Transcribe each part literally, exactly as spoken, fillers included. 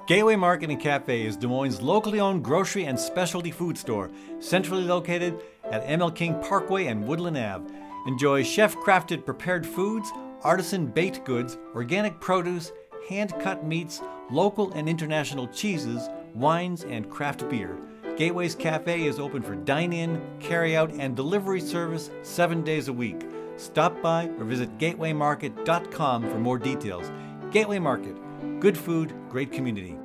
Gateway Market and Cafe is Des Moines' locally owned grocery and specialty food store, centrally located at M L King Parkway and Woodland Avenue. Enjoy chef-crafted prepared foods, artisan baked goods, organic produce, hand-cut meats, local and international cheeses, wines, and craft beer. Gateway's Cafe is open for dine-in, carry-out, and delivery service seven days a week. Stop by or visit gateway market dot com for more details. Gateway Market. Good food, great community.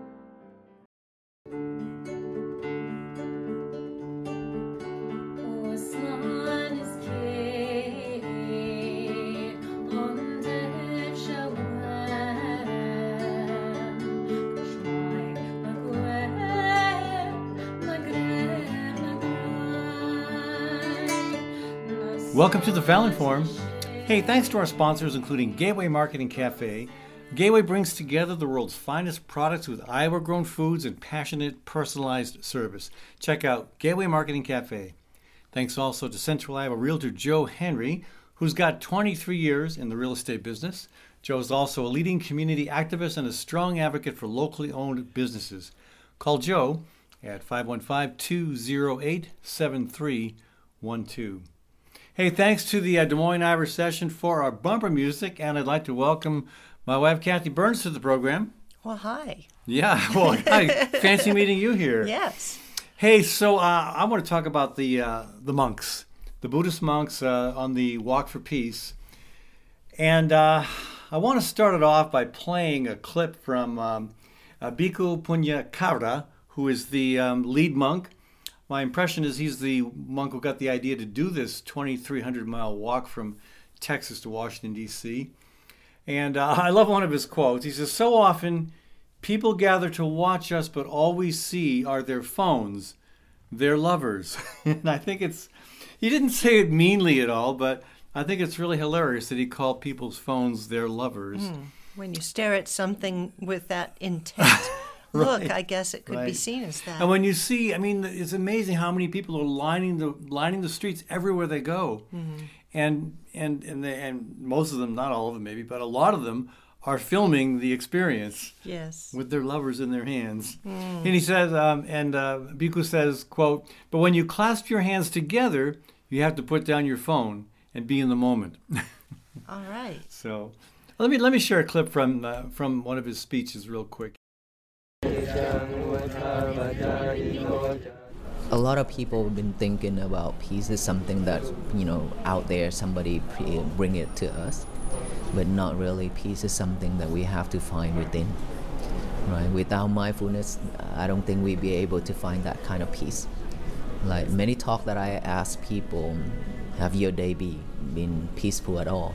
Welcome to the Fallon Forum. Hey, thanks to our sponsors, including Gateway Market and Cafe. Gateway brings together the world's finest products with Iowa-grown foods and passionate, personalized service. Check out Gateway Market and Cafe. Thanks also to Central Iowa Realtor Joe Henry, who's got twenty-three years in the real estate business. Joe is also a leading community activist and a strong advocate for locally owned businesses. Call Joe at five one five, two oh eight, seven three one two. Hey, thanks to the uh, Des Moines Irish Session for our bumper music, and I'd like to welcome my wife, Kathy Burns, to the program. Well, hi. Yeah, well, hi. Fancy meeting you here. Yes. Hey, so uh, I want to talk about the uh, the monks, the Buddhist monks uh, on the Walk for Peace. And uh, I want to start it off by playing a clip from um, uh, Bhikkhu Punya Kara, who is the um, lead monk. My impression is he's the monk who got the idea to do this twenty-three hundred mile walk from Texas to Washington, D C And uh, I love one of his quotes. He says, "So often people gather to watch us, but all we see are their phones, their lovers." And I think it's, he didn't say it meanly at all, but I think it's really hilarious that he called people's phones their lovers. Mm. When you stare at something with that intent, right. Look, I guess it could right. be seen as that. And when you see, I mean, it's amazing how many people are lining the lining the streets everywhere they go. Mm-hmm. And and and they, and most of them, not all of them maybe, but a lot of them are filming the experience. Yes. With their lovers in their hands. Mm. And he says, um, and uh, Bhikkhu says, quote, "But when you clasp your hands together, you have to put down your phone and be in the moment." All right. So let me let me share a clip from uh, from one of his speeches real quick. A lot of people have been thinking about peace is something that, you know, out there, somebody pre- bring it to us, but not really. Peace is something that we have to find within, right? Without mindfulness, I don't think we'd be able to find that kind of peace. Like many talk that I ask people, have your day be, been peaceful at all?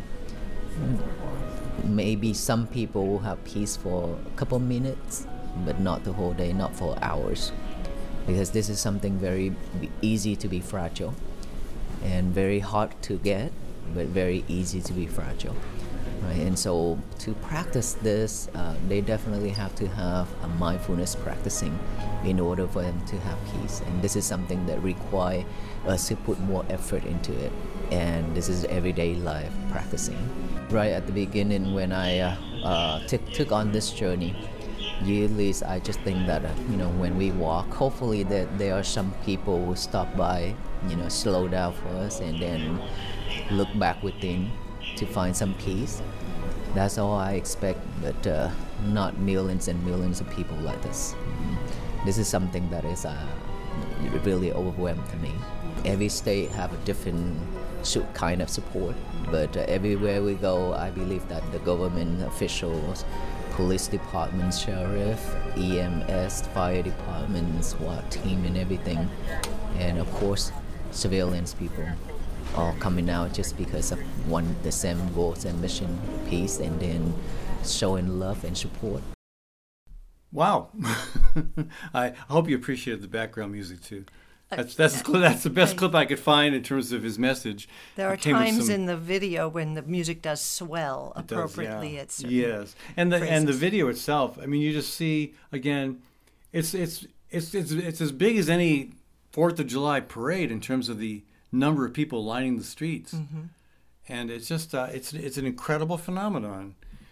Maybe some people will have peace for a couple minutes, but not the whole day, not for hours. Because this is something very easy to be fragile and very hard to get, but very easy to be fragile, right? And so to practice this, uh, they definitely have to have a mindfulness practicing in order for them to have peace. And this is something that requires us to put more effort into it. And this is everyday life practicing. Right at the beginning when I uh, uh, took, took on this journey, usually I just think that, uh, you know, when we walk, hopefully that there are some people who stop by, you know, slow down for us and then look back within to find some peace. That's all I expect, but uh, not millions and millions of people like this. Mm-hmm. This is something that is uh, really overwhelming to me. Every state have a different kind of support, but uh, everywhere we go, I believe that the government officials, police department, sheriff, E M S, fire department, SWAT team and everything. And of course, civilians people all coming out just because of one the same goals and mission, peace, and then showing love and support. Wow. I hope you appreciated the background music too. That's that's that's the best clip I could find in terms of his message. There are times some, in the video when the music does swell appropriately. It does, yeah. At yes, and the phrases. and the video itself. I mean, you just see again, it's it's it's it's it's as big as any Fourth of July parade in terms of the number of people lining the streets, mm-hmm. and it's just uh, it's it's an incredible phenomenon.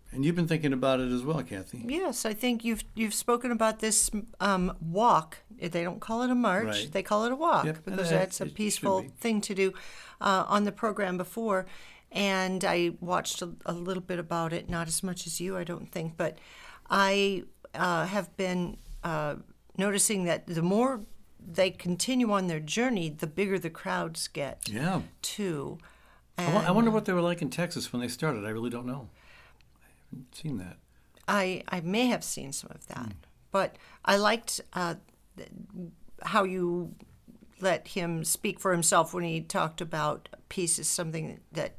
And you've been thinking about it as well, Kathy. Yes, I think you've you've spoken about this um, walk. They don't call it a march; Right. they call it a walk Yep, because and that's a it should peaceful be. thing to do uh, on the program before. And I watched a, a little bit about it, not as much as you, I don't think, but I uh, have been uh, noticing that the more they continue on their journey, the bigger the crowds get, Yeah. too. I, wo- I And wonder what they were like in Texas when they started. I really don't know. I haven't seen that. I, I may have seen some of that, but I liked uh, th- how you let him speak for himself when he talked about peace is something that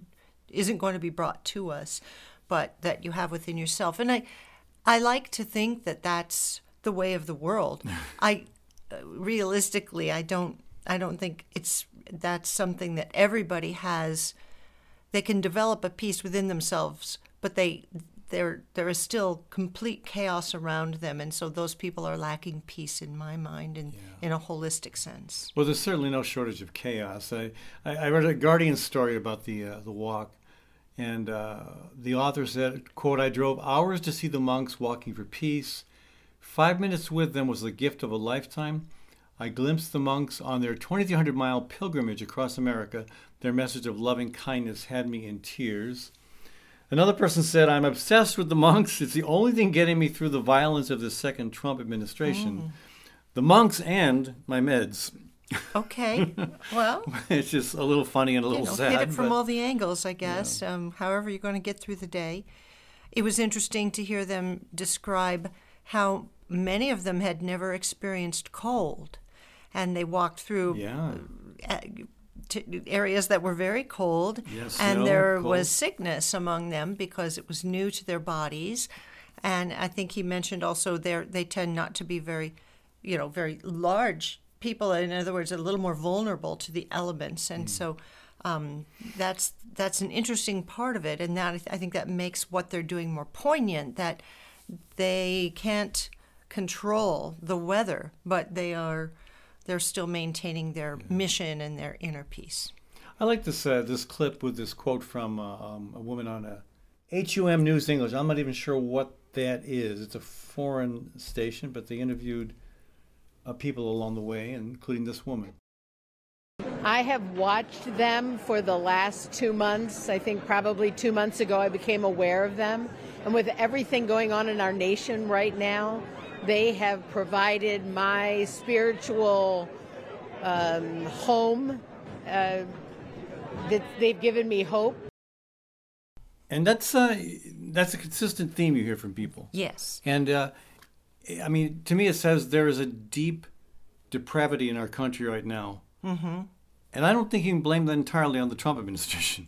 isn't going to be brought to us, but that you have within yourself. And I, I like to think that that's the way of the world. I, uh, realistically, I don't, I don't think it's that's something that everybody has. They can develop a peace within themselves, but they, there, there is still complete chaos around them, and so those people are lacking peace in my mind, in in a holistic sense. Well, there's certainly no shortage of chaos. I, I, I read a Guardian story about the uh, the walk, and uh, the author said, quote, "I drove hours to see the monks walking for peace. Five minutes with them was the gift of a lifetime. I glimpsed the monks on their twenty-three hundred mile pilgrimage across America. Their message of loving kindness had me in tears." Another person said, "I'm obsessed with the monks. It's the only thing getting me through the violence of the second Trump administration. Mm. The monks and my meds." Okay, well, It's just a little funny and a you little know, sad. hit it from but- all the angles, I guess. Um, however, you're going to get through the day. It was interesting to hear them describe how many of them had never experienced cold, and they walked through Yeah. uh, to areas that were very cold, Yes, and snow, there cold. was sickness among them because it was new to their bodies. And I think he mentioned also they they tend not to be very, you know, very large people. In other words, a little more vulnerable to the elements, and so um, that's that's an interesting part of it. And that I, th- I think that makes what they're doing more poignant. That they can't control the weather, but they are they're still maintaining their mission and their inner peace. I like this uh, this clip with this quote from uh, um, a woman on a H U M News English. I'm not even sure what that is. It's a foreign station, but they interviewed uh, people along the way, including this woman. I have watched them for the last two months. I think probably two months ago I became aware of them. And with everything going on in our nation right now, they have provided my spiritual um, home. Uh, that they've given me hope. And that's uh, that's a consistent theme you hear from people. Yes. And uh, I mean, to me, it says there is a deep depravity in our country right now. Mm-hmm. And I don't think you can blame that entirely on the Trump administration.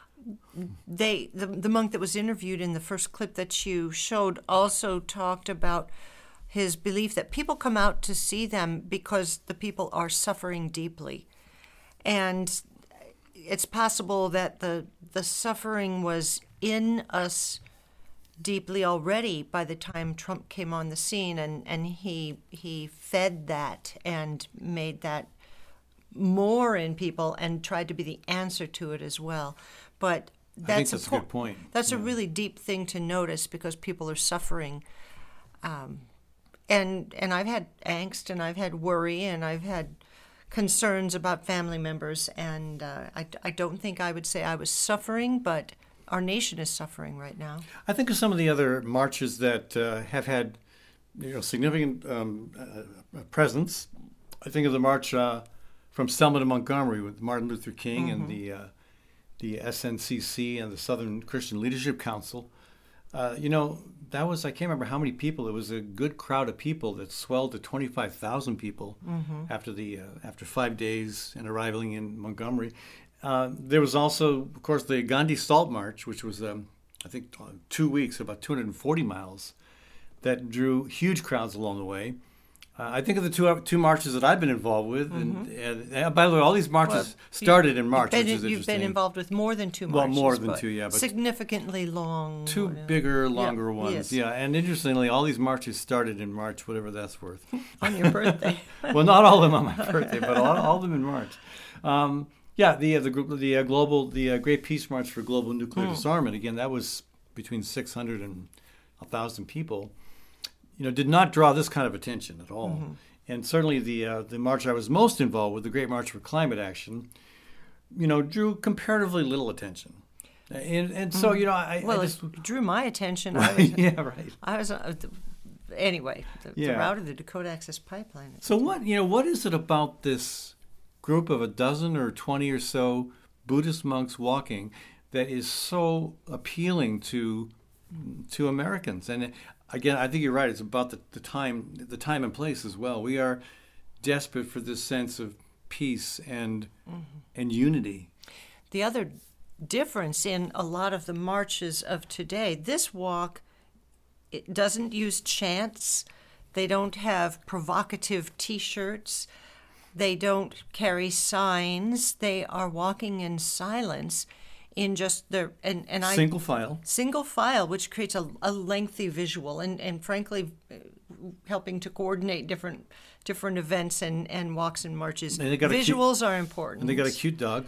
They the the monk that was interviewed in the first clip that you showed also talked about his belief that people come out to see them because the people are suffering deeply. And it's possible that the the suffering was in us deeply already by the time Trump came on the scene, and, and he he fed that and made that more in people and tried to be the answer to it as well. But that's, I think that's a, po- good point. That's Yeah. a really deep thing to notice because people are suffering. Um, and and I've had angst and I've had worry and I've had concerns about family members, and uh, I, I don't think I would say I was suffering, but our nation is suffering right now. I think of some of the other marches that uh, have had, you know, significant um, uh, presence. I think of the march uh, from Selma to Montgomery with Martin Luther King Mm-hmm. and the uh, the S N C C and the Southern Christian Leadership Council. Uh, you know, that was, I can't remember how many people. It was a good crowd of people that swelled to twenty-five thousand people mm-hmm. after the uh, after five days and arriving in Montgomery. Uh, there was also, of course, the Gandhi Salt March, which was, um, I think, uh, two weeks, about two hundred forty miles, that drew huge crowds along the way. Uh, I think of the two two marches that I've been involved with, and, and, and by the way, all these marches Well, started in March, You've which been, is you've interesting. been involved with more than two Well, marches. more than but two, yeah, but significantly long. Two uh, bigger, longer yeah, ones, yes. yeah. And interestingly, all these marches started in March, whatever that's worth. On your birthday. Well, not all of them on my birthday, but all, all of them in March. Um, yeah, the uh, the group, the uh, global, the uh, Great Peace March for Global Nuclear Hmm. Disarmament. Again, that was between six hundred and one thousand people, you know, did not draw this kind of attention at all. Mm-hmm. And certainly the uh, the march I was most involved with, the Great March for Climate Action, you know, drew comparatively little attention. And and so, you know, I, well, I just... it drew my attention. Right, I was, yeah, right. I was, uh, anyway, the, yeah. the route of the Dakota Access Pipeline. So what, you know, what is it about this group of a dozen or twenty or so Buddhist monks walking that is so appealing to to Americans? And again, I think you're right. It's about the, the time, the time and place as well. We are desperate for this sense of peace and mm-hmm. and unity. The other difference in a lot of the marches of today, this walk, it doesn't use chants. They don't have provocative T-shirts. They don't carry signs. They are walking in silence in just the and, and I single file. Single file, which creates a, a lengthy visual and, and frankly helping to coordinate different different events and, and walks and marches. And they got Visuals cute, are important. And they got a cute dog.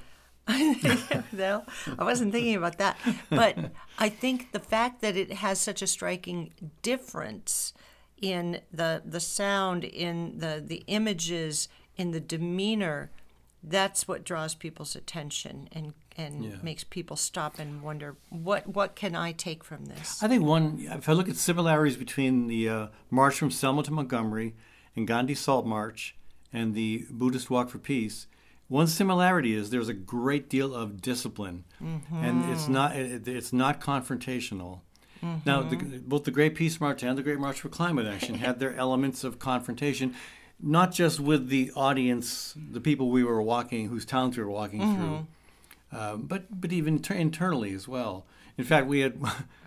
No, I wasn't thinking about that. But I think the fact that it has such a striking difference in the the sound, in the, the images, in the demeanor, that's what draws people's attention and, and yeah. makes people stop and wonder, what what can I take from this? I think one, if I look at similarities between the uh, March from Selma to Montgomery and Gandhi Salt March and the Buddhist Walk for Peace, one similarity is there's a great deal of discipline, mm-hmm. and it's not it, it's not confrontational. Mm-hmm. Now, the, both the Great Peace March and the Great March for Climate Action had their elements of confrontation, not just with the audience, the people we were walking, whose towns we were walking mm-hmm. through, uh, but but even ter- internally as well. In fact, we had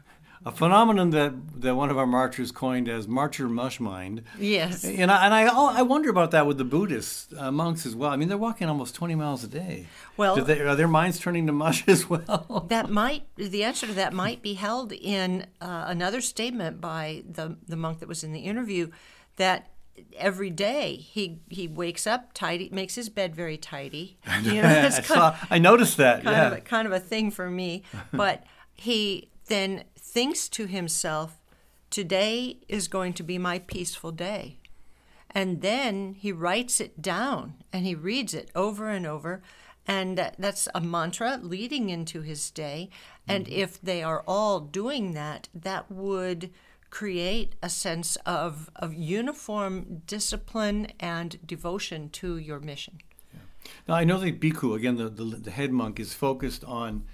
a phenomenon that, that one of our marchers coined as Marcher Mushmind. Yes. And I, and I, I wonder about that with the Buddhist uh, monks as well. I mean, they're walking almost twenty miles a day. Well, they, are their minds turning to mush as well? That might, the answer to that might be held in uh, another statement by the, the monk that was in the interview, that every day he he wakes up tidy, makes his bed very tidy. You know, I, saw, I noticed that. Kind yeah, of a, kind of a thing for me. But he then thinks to himself, today is going to be my peaceful day. And then he writes it down and he reads it over and over. And that's a mantra leading into his day. And mm-hmm. if they are all doing that, that would create a sense of, of uniform discipline and devotion to your mission. Yeah. Now, I know that Bhikkhu, again, the, the, the head monk, is focused on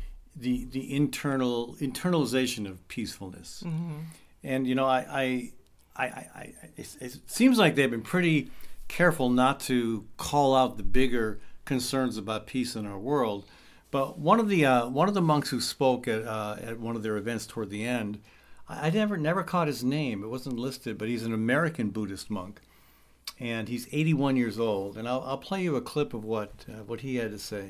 the the internal internalization of peacefulness. Mm-hmm. And, you know, I, I, I, I it, it seems like they've been pretty careful not to call out the bigger concerns about peace in our world. But one of the uh, one of the monks who spoke at uh, at one of their events toward the end, I, I never never caught his name. It wasn't listed, but he's an American Buddhist monk, and he's eighty-one years old. And I'll I'll play you a clip of what uh, what he had to say.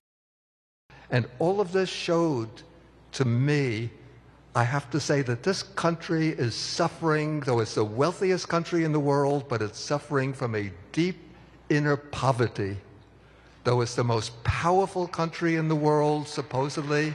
And all of this showed to me, I have to say, that this country is suffering, though it's the wealthiest country in the world, but it's suffering from a deep inner poverty. Though it's the most powerful country in the world, supposedly,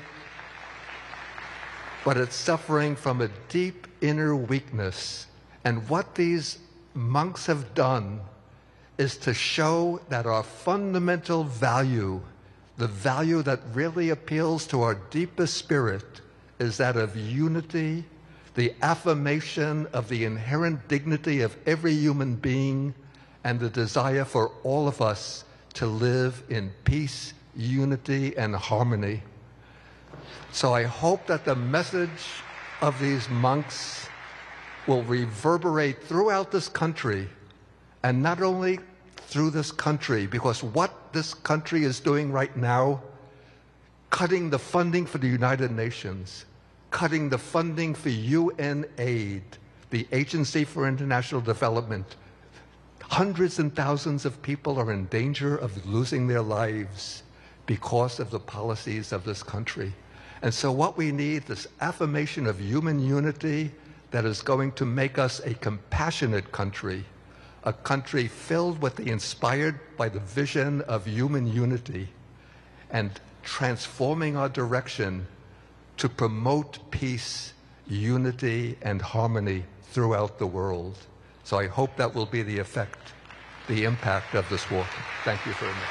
but it's suffering from a deep inner weakness. And what these monks have done is to show that our fundamental value, the value that really appeals to our deepest spirit, is that of unity, the affirmation of the inherent dignity of every human being, and the desire for all of us to live in peace, unity, and harmony. So I hope that the message of these monks will reverberate throughout this country, and not only through this country, because what this country is doing right now, cutting the funding for the United Nations, cutting the funding for U N aid, the Agency for International Development, hundreds and thousands of people are in danger of losing their lives because of the policies of this country. And so what we need is affirmation of human unity that is going to make us a compassionate country, a country filled with the inspired by the vision of human unity, and transforming our direction to promote peace, unity, and harmony throughout the world. So I hope that will be the effect, the impact of this walk. Thank you very much.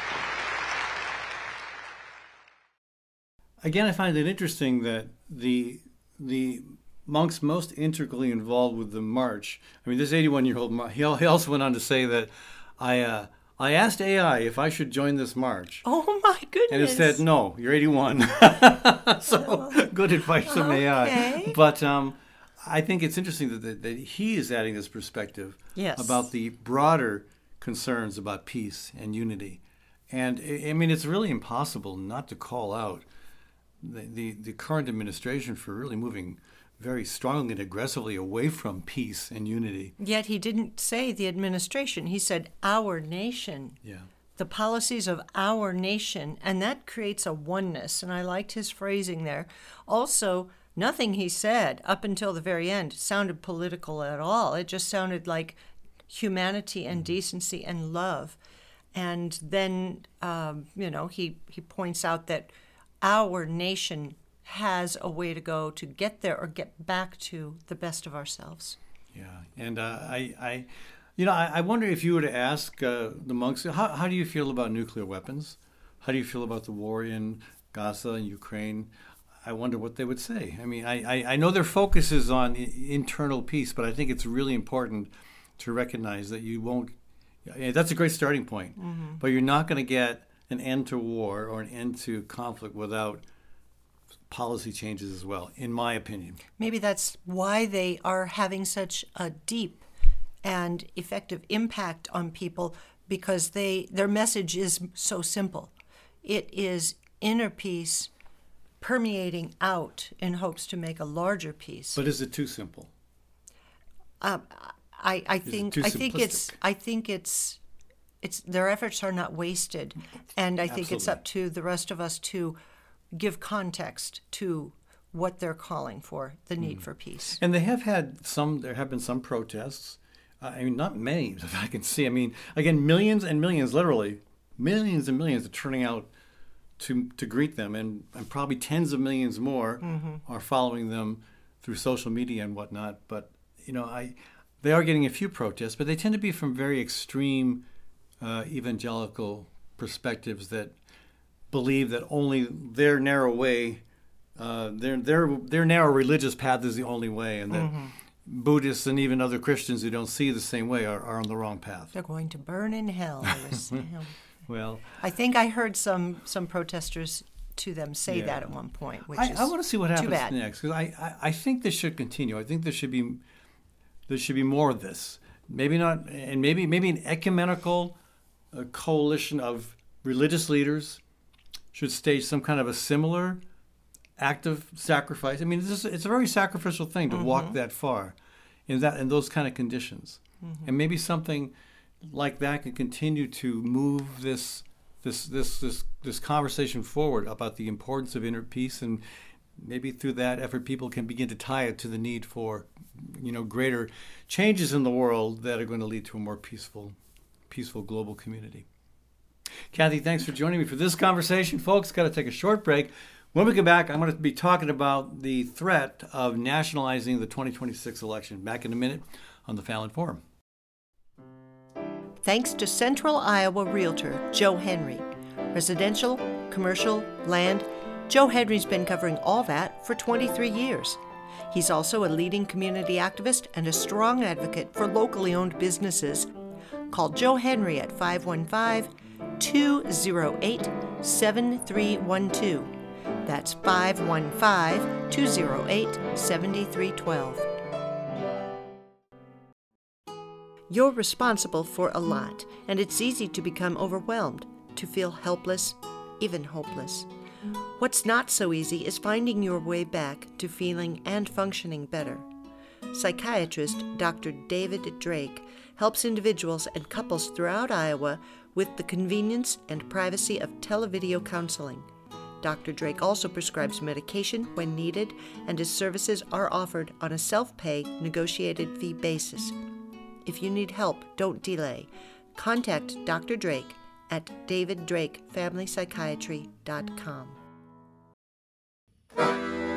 Again, I find it interesting that the the monks most integrally involved with the march. I mean, this eighty-one-year-old monk, he also went on to say that I uh, I asked A I if I should join this march. Oh my goodness! And it said, no, you're eighty-one. So good advice from Okay. A I. But um, I think it's interesting that, that, that he is adding this perspective Yes. about the broader concerns about peace and unity. And I I mean, it's really impossible not to call out the, the, the current administration for really moving very strongly and aggressively away from peace and unity. Yet he didn't say the administration. He said our nation. Yeah. The policies of our nation, and that creates a oneness, and I liked his phrasing there. Also, nothing he said up until the very end sounded political at all. It just sounded like humanity and decency and love. And then, um, you know, he, he points out that our nation has a way to go to get there or get back to the best of ourselves. Yeah, and uh, I, I, you know, I, I wonder if you were to ask uh, the monks, how, how do you feel about nuclear weapons? How do you feel about the war in Gaza and Ukraine? I wonder what they would say. I mean, I, I, I know their focus is on I- internal peace, but I think it's really important to recognize that you won't, yeah, that's a great starting point, Mm-hmm. but you're not going to get an end to war or an end to conflict without policy changes as well, in my opinion. Maybe that's why they are having such a deep and effective impact on people, because they their message is so simple. It is inner peace permeating out in hopes to make a larger peace. But is it too simple? Um, I, I think too I think it's simplistic? I think it's it's their efforts are not wasted, and I think it's Absolutely. up to the rest of us to give context to what they're calling for, the need for peace. And they have had some, there have been some protests. Uh, I mean, not many that I can see. I mean, again, millions and millions, literally, millions and millions are turning out to to greet them. And, and probably tens of millions more are following them through social media and whatnot. But, you know, I they are getting a few protests, but they tend to be from very extreme uh, evangelical perspectives that believe that only their narrow way, uh, their their their narrow religious path is the only way, and that Buddhists and even other Christians who don't see the same way are, are on the wrong path. They're going to burn in hell. they were saying. Well, I think I heard some some protesters to them say Yeah. that at one point, which I, is I want to see what too happens bad. next, because I, I, I think this should continue. I think there should be there should be more of this. Maybe not, and maybe maybe an ecumenical uh, coalition of religious leaders should stage some kind of a similar act of sacrifice. I mean, this is, it's a very sacrificial thing to walk that far in that in those kind of conditions. And maybe something like that could continue to move this this this this this conversation forward about the importance of inner peace, and maybe through that effort people can begin to tie it to the need for, you know, greater changes in the world that are going to lead to a more peaceful peaceful global community. Kathy, thanks for joining me for this conversation. Folks, got to take a short break. When we come back, I'm going to be talking about the threat of nationalizing the twenty twenty-six election. Back in a minute on the Fallon Forum. Thanks to Central Iowa Realtor Joe Henry. Residential, commercial, land, Joe Henry's been covering all that for twenty-three years. He's also a leading community activist and a strong advocate for locally owned businesses. Call Joe Henry at five one five, two oh eight, seven three one two. That's five one five, two oh eight, seven three one two. You're responsible for a lot, and it's easy to become overwhelmed, to feel helpless, even hopeless. What's not so easy is finding your way back to feeling and functioning better. Psychiatrist Doctor David Drake helps individuals and couples throughout Iowa with the convenience and privacy of televideo counseling. Doctor Drake also prescribes medication when needed, and his services are offered on a self-pay, negotiated fee basis. If you need help, don't delay. Contact Doctor Drake at david drake family psychiatry dot com.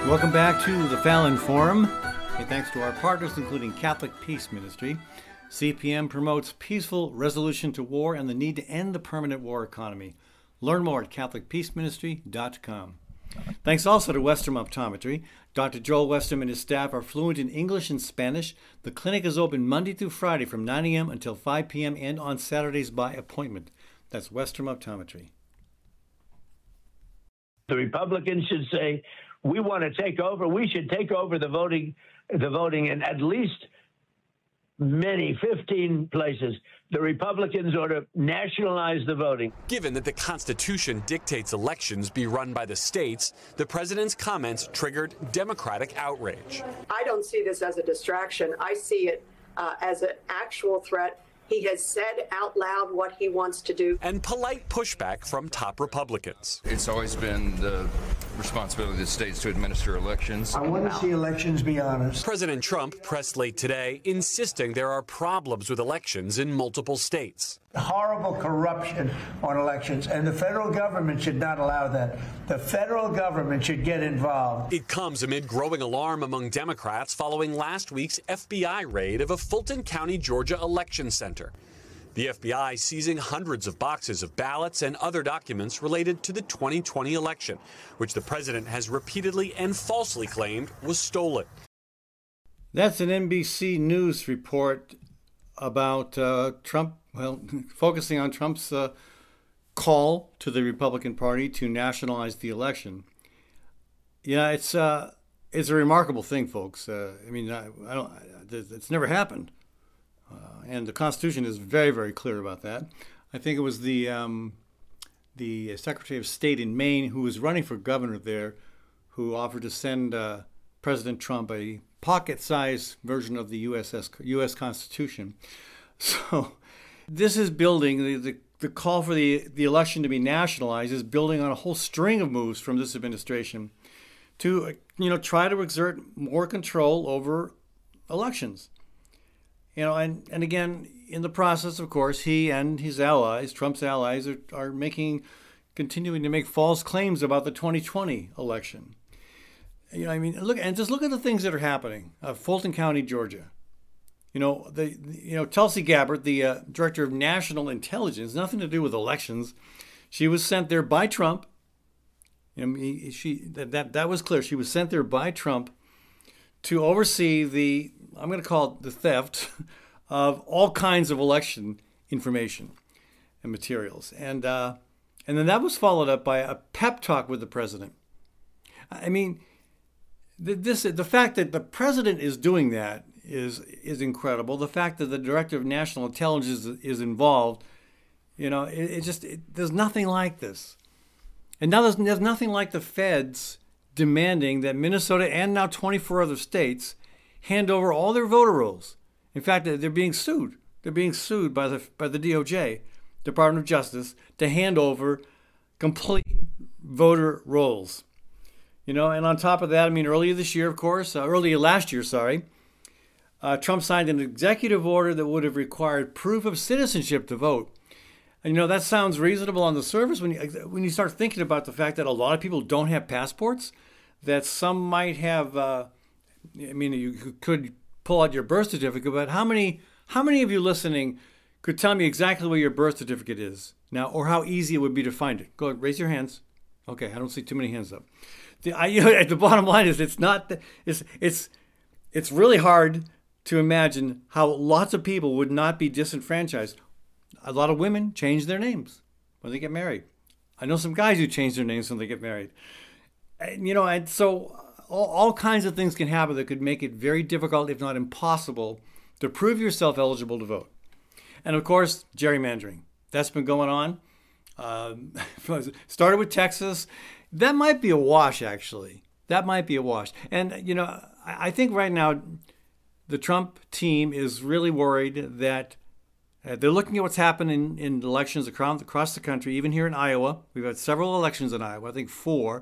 Welcome back to the Fallon Forum. Hey, thanks to our partners, including Catholic Peace Ministry. C P M promotes peaceful resolution to war and the need to end the permanent war economy. Learn more at catholic peace ministry dot com. Thanks also to Western Optometry. Doctor Joel Western and his staff are fluent in English and Spanish. The clinic is open Monday through Friday from nine a.m. until five p.m. and on Saturdays by appointment. That's Western Optometry. The Republicans should say, we want to take over. We should take over the voting, the voting in at least many, fifteen places. The Republicans ought to nationalize the voting. Given that the Constitution dictates elections be run by the states, the president's comments triggered Democratic outrage. I don't see this as a distraction. I see it uh, as an actual threat. He has said out loud what he wants to do. And polite pushback from top Republicans. It's always been the responsibility of the states to administer elections. I want to see elections be honest. President Trump pressed late today, insisting there are problems with elections in multiple states. Horrible corruption on elections, and the federal government should not allow that. The federal government should get involved. It comes amid growing alarm among Democrats following last week's F B I raid of a Fulton County, Georgia election center. The F B I seizing hundreds of boxes of ballots and other documents related to the twenty twenty election, which the president has repeatedly and falsely claimed was stolen. That's an N B C News report about uh, Trump, well, focusing on Trump's uh, call to the Republican Party to nationalize the election. Yeah, it's uh, it's a remarkable thing, folks. Uh, I mean, I, I don't. It's never happened. Uh, and the Constitution is very, very clear about that. I think it was the um, the Secretary of State in Maine who was running for governor there who offered to send uh, President Trump a pocket-sized version of the U S U S Constitution. So this is building, the, the, the call for the, the election to be nationalized is building on a whole string of moves from this administration to, you know, try to exert more control over elections. You know, and, and again, in the process, of course, he and his allies, Trump's allies, are, are making, continuing to make false claims about the twenty twenty election. You know, I mean, look, and just look at the things that are happening. Uh, Fulton County, Georgia. You know, the, you know, Tulsi Gabbard, the uh, director of national intelligence, nothing to do with elections. She was sent there by Trump. You know, he, she that, that that was clear. She was sent there by Trump to oversee the, I'm going to call it the theft of all kinds of election information and materials. And uh, and then that was followed up by a pep talk with the president. I mean, the, this the fact that the president is doing that is is incredible. The fact that the director of national intelligence is, is involved, you know, it, it just it, there's nothing like this. And now there's, there's nothing like the feds demanding that Minnesota and now twenty-four other states hand over all their voter rolls. In fact, they're being sued. They're being sued by the by the D O J, Department of Justice, to hand over complete voter rolls. You know, and on top of that, I mean, earlier this year, of course, uh, earlier last year, sorry, uh, Trump signed an executive order that would have required proof of citizenship to vote. And, you know, that sounds reasonable on the surface when you, when you start thinking about the fact that a lot of people don't have passports, that some might have, uh, I mean, you could pull out your birth certificate, but how many how many of you listening could tell me exactly where your birth certificate is now, or how easy it would be to find it? Go ahead, raise your hands. Okay, I don't see too many hands up. The, I, you know, the bottom line is it's not, it's, it's, it's really hard to imagine how lots of people would not be disenfranchised. A lot of women change their names when they get married. I know some guys who change their names when they get married. And, you know, and so all, all kinds of things can happen that could make it very difficult, if not impossible, to prove yourself eligible to vote. And of course, gerrymandering. That's been going on. Um, started with Texas. That might be a wash, actually. That might be a wash. And, you know, I think right now the Trump team is really worried that uh, they're looking at what's happening in, in elections across, across the country, even here in Iowa. We've had several elections in Iowa, I think four,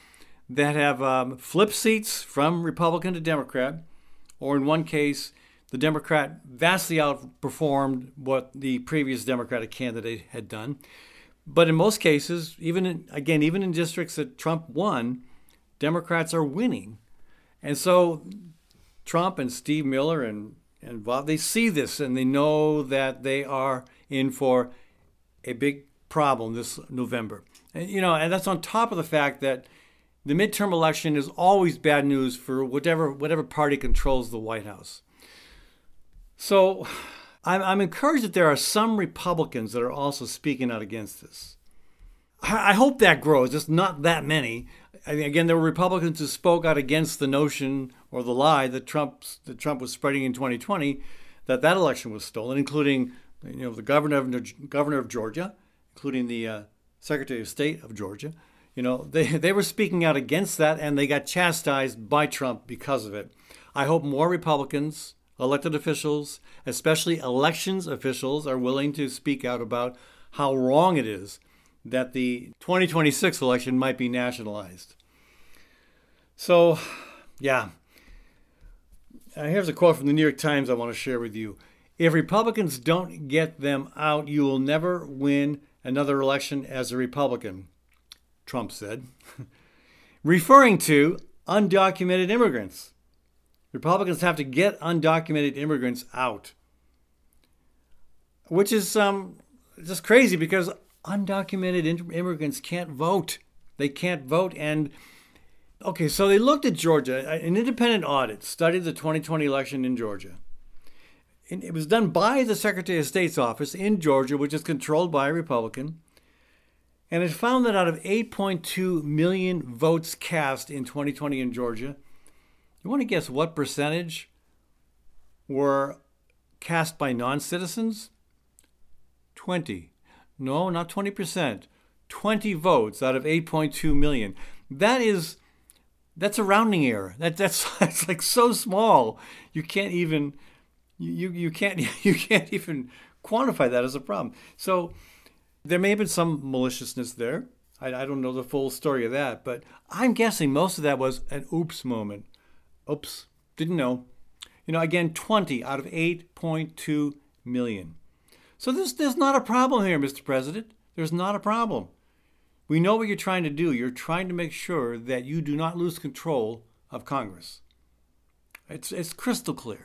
that have um, flipped seats from Republican to Democrat, or in one case, the Democrat vastly outperformed what the previous Democratic candidate had done. But in most cases, even in, again, even in districts that Trump won, Democrats are winning. And so Trump and Steve Miller and, and Bob, they see this and they know that they are in for a big problem this November. And, you know, and that's on top of the fact that the midterm election is always bad news for whatever whatever party controls the White House. So I'm, I'm encouraged that there are some Republicans that are also speaking out against this. I hope that grows. It's not that many. I mean, again, there were Republicans who spoke out against the notion or the lie that Trump that Trump was spreading in twenty twenty, that that election was stolen, including you know the governor of governor of Georgia, including the uh, Secretary of State of Georgia. You know, they they were speaking out against that, and they got chastised by Trump because of it. I hope more Republicans, elected officials, especially elections officials, are willing to speak out about how wrong it is that the twenty twenty-six election might be nationalized. So, yeah. Uh, here's a quote from the New York Times I want to share with you. If Republicans don't get them out, you will never win another election as a Republican, Trump said, referring to undocumented immigrants. Republicans have to get undocumented immigrants out, which is um, just crazy because undocumented immigrants can't vote. They can't vote. And okay, so they looked at Georgia. An independent audit studied the twenty twenty election in Georgia. And it was done by the Secretary of State's office in Georgia, which is controlled by a Republican. And it found that out of eight point two million votes cast in twenty twenty in Georgia, you want to guess what percentage were cast by non-citizens? twenty. No, not twenty percent. twenty votes out of eight point two million. That is, that's a rounding error. That that's that's like so small. You can't even you you can't you can't even quantify that as a problem. So there may have been some maliciousness there. I, I don't know the full story of that, but I'm guessing most of that was an oops moment. Oops, didn't know. You know, again, twenty out of eight point two million. So there's, there's not a problem here, Mister President. There's not a problem. We know what you're trying to do. You're trying to make sure that you do not lose control of Congress. It's, it's crystal clear.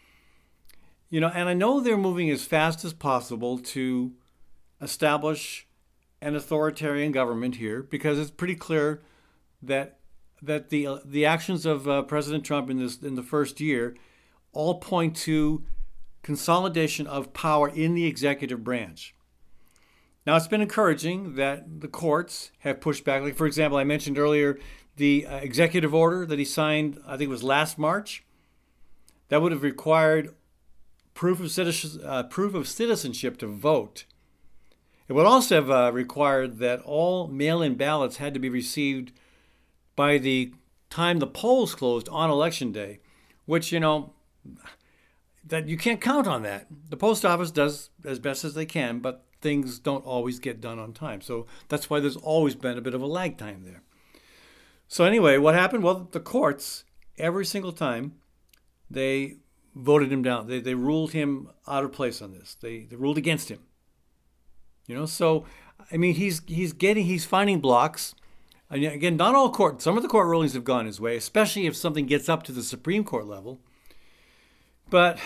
You know, and I know they're moving as fast as possible to establish an authoritarian government here because it's pretty clear that that the the actions of uh, President Trump in this in the first year all point to consolidation of power in the executive branch. Now, it's been encouraging that the courts have pushed back. Like, for example, I mentioned earlier the uh, executive order that he signed, I think it was last March, that would have required proof of citizen, uh, proof of citizenship to vote. It would also have uh, required that all mail-in ballots had to be received by the time the polls closed on Election Day, which, you know, that you can't count on that. The post office does as best as they can, but things don't always get done on time. So that's why there's always been a bit of a lag time there. So anyway, what happened? Well, the courts, every single time, they voted him down. They they ruled him out of place on this. They they ruled against him. You know, so I mean, he's he's getting he's finding blocks. And again, not all court. Some of the court rulings have gone his way, especially if something gets up to the Supreme Court level. But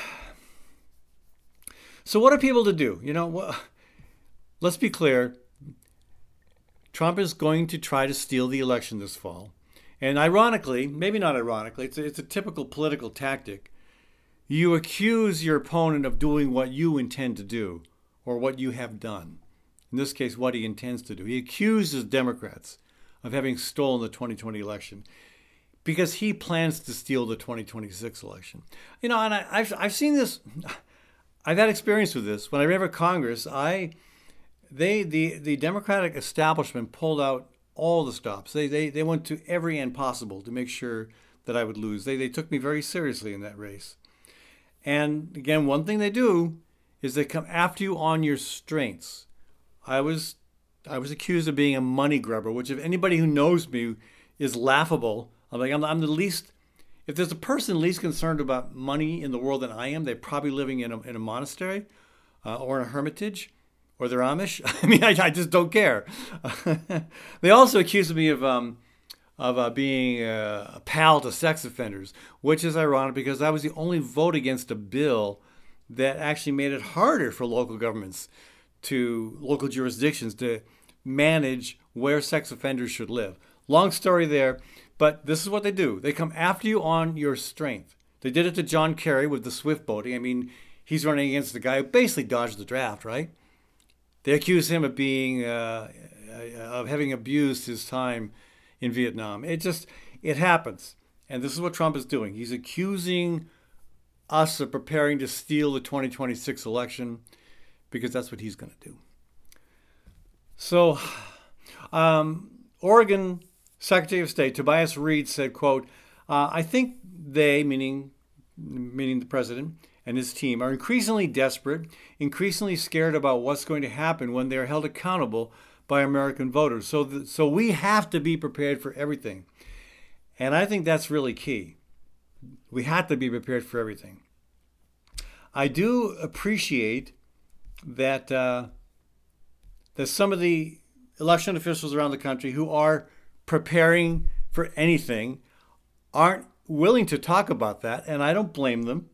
so what are people to do? You know, well, let's be clear. Trump is going to try to steal the election this fall. And ironically, maybe not ironically, it's a, it's a typical political tactic. You accuse your opponent of doing what you intend to do or what you have done. In this case, what he intends to do. He accuses Democrats of having stolen the twenty twenty election because he plans to steal the twenty twenty-six election. You know, and I, I've I've seen this. I've had experience with this. When I ran for Congress, I they the the Democratic establishment pulled out all the stops. They they they went to every end possible to make sure that I would lose. They they took me very seriously in that race. And again, one thing they do is they come after you on your strengths. I was I was accused of being a money grubber, which if anybody who knows me is laughable. I'm like, I'm, I'm the least, if there's a person least concerned about money in the world than I am, they're probably living in a, in a monastery uh, or in a hermitage, or they're Amish. I mean, I, I just don't care. They also accused me of um, of uh, being a, a pal to sex offenders, which is ironic because that was the only vote against a bill that actually made it harder for local governments to, local jurisdictions to manage where sex offenders should live. Long story there, but this is what they do. They come after you on your strength. They did it to John Kerry with the SWIFT voting. I mean, he's running against the guy who basically dodged the draft, right? They accuse him of being, uh, of having abused his time in Vietnam. It just, it happens. And this is what Trump is doing. He's accusing us of preparing to steal the twenty twenty-six election because that's what he's going to do. So, um, Oregon Secretary of State Tobias Reed said, quote, uh, I think they, meaning, meaning the president and his team, are increasingly desperate, increasingly scared about what's going to happen when they are held accountable by American voters. So, th- so we have to be prepared for everything. And I think that's really key. We have to be prepared for everything. I do appreciate that uh, that some of the election officials around the country who are preparing for anything aren't willing to talk about that, and I don't blame them.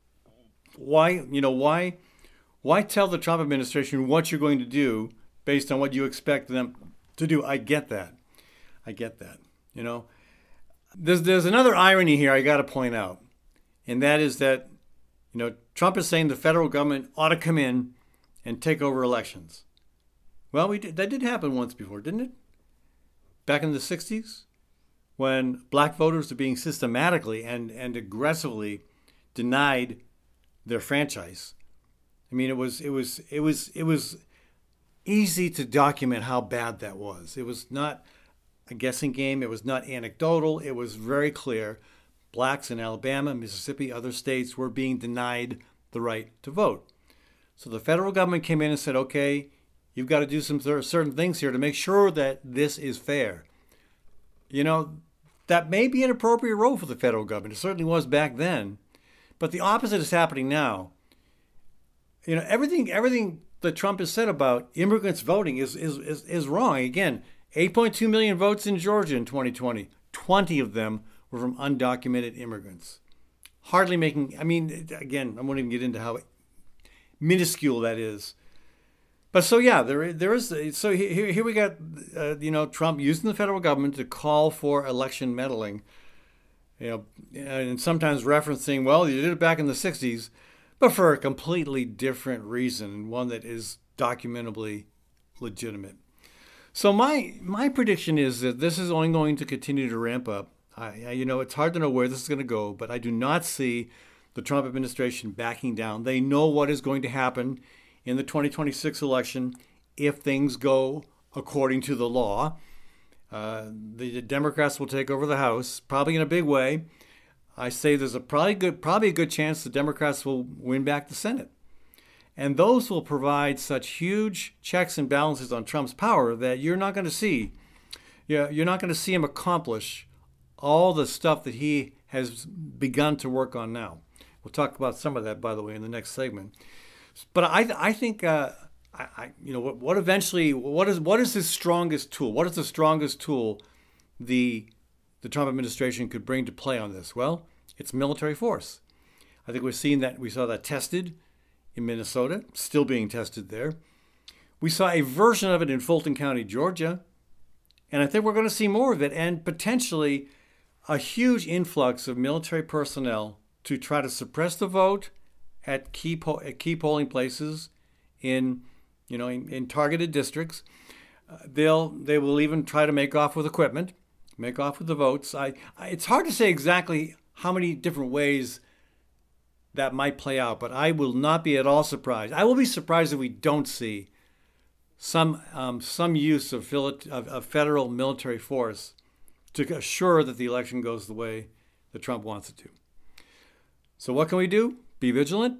Why, you know, why, why tell the Trump administration what you're going to do based on what you expect them to do? I get that. I get that. You know, there's there's another irony here I got to point out, and that is that, you know, Trump is saying the federal government ought to come in and take over elections. Well, we did, that did happen once before, didn't it? Back in the sixties, when black voters were being systematically and, and aggressively denied their franchise. I mean, it was it was it was it was easy to document how bad that was. It was not a guessing game. It was not anecdotal. It was very clear. Blacks in Alabama, Mississippi, other states were being denied the right to vote. So the federal government came in and said, okay, you've got to do some certain things here to make sure that this is fair. You know, that may be an appropriate role for the federal government. It certainly was back then. But the opposite is happening now. You know, everything everything that Trump has said about immigrants voting is is is, is wrong. Again, eight point two million votes in Georgia in twenty twenty. twenty of them were from undocumented immigrants. Hardly making, I mean, again, I won't even get into how minuscule that is. But so, yeah, there there is, so here, here we got, uh, you know, Trump using the federal government to call for election meddling, you know, and sometimes referencing, well, you did it back in the sixties, but for a completely different reason, one that is documentably legitimate. So my my prediction is that this is only going to continue to ramp up. I, you know, it's hard to know where this is going to go, but I do not see the Trump administration backing down. They know what is going to happen in the twenty twenty-six election if things go according to the law. Uh, the Democrats will take over the House, probably in a big way. I say there's a probably good, probably a good chance the Democrats will win back the Senate. And those will provide such huge checks and balances on Trump's power that you're not going to see, you're not going to see him accomplish all the stuff that he has begun to work on now. We'll talk about some of that, by the way, in the next segment. But I, I think, uh, I, I, you know, what, what eventually, what is what is his strongest tool? What is the strongest tool the the Trump administration could bring to play on this? Well, it's military force. I think we're seeing that. We saw that tested in Minnesota, still being tested there. We saw a version of it in Fulton County, Georgia, and I think we're going to see more of it, and potentially a huge influx of military personnel to try to suppress the vote at key po- at key polling places in, you know, in, in targeted districts. Uh, they'll they will even try to make off with equipment, make off with the votes. I, I it's hard to say exactly how many different ways that might play out, but I will not be at all surprised. I will be surprised if we don't see some um, some use of, of, of federal military force to assure that the election goes the way that Trump wants it to. So what can we do? Be vigilant.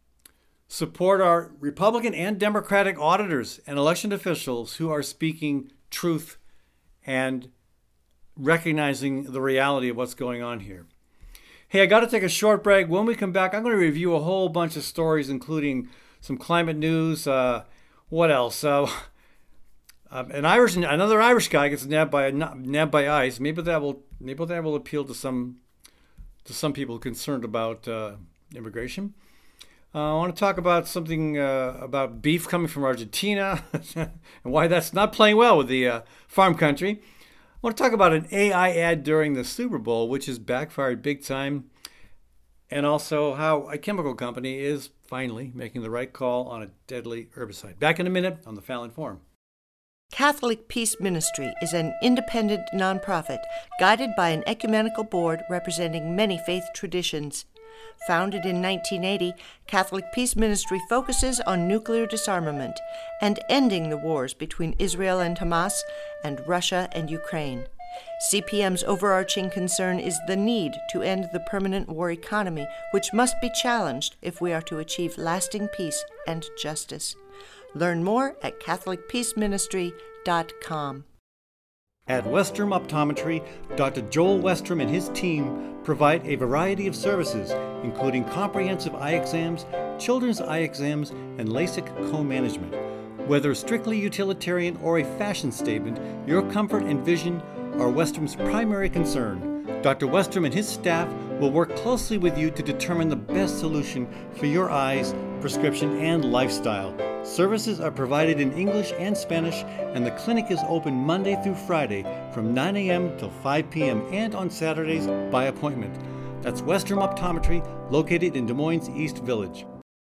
Support our Republican and Democratic auditors and election officials who are speaking truth and recognizing the reality of what's going on here. Hey, I got to take a short break. When we come back, I'm going to review a whole bunch of stories, including some climate news. Uh, what else? Uh, Um, an Irish, another Irish guy gets nabbed by nabbed by ICE. Maybe that will maybe that will appeal to some to some people concerned about uh, immigration. Uh, I want to talk about something uh, about beef coming from Argentina and why that's not playing well with the uh, farm country. I want to talk about an A I ad during the Super Bowl, which has backfired big time, and also how a chemical company is finally making the right call on a deadly herbicide. Back in a minute on the Fallon Forum. Catholic Peace Ministry is an independent nonprofit guided by an ecumenical board representing many faith traditions. Founded in nineteen eighty, Catholic Peace Ministry focuses on nuclear disarmament and ending the wars between Israel and Hamas and Russia and Ukraine. C P M's overarching concern is the need to end the permanent war economy, which must be challenged if we are to achieve lasting peace and justice. Learn more at catholic peace ministry dot com. At Westrom Optometry, Doctor Joel Westrom and his team provide a variety of services, including comprehensive eye exams, children's eye exams, and LASIK co-management. Whether strictly utilitarian or a fashion statement, your comfort and vision are Westrom's primary concern. Doctor Westrom and his staff will work closely with you to determine the best solution for your eyes, prescription, and lifestyle. Services are provided in English and Spanish, and the clinic is open Monday through Friday from nine a.m. till five p.m. and on Saturdays by appointment. That's Westrom Optometry, located in Des Moines East Village.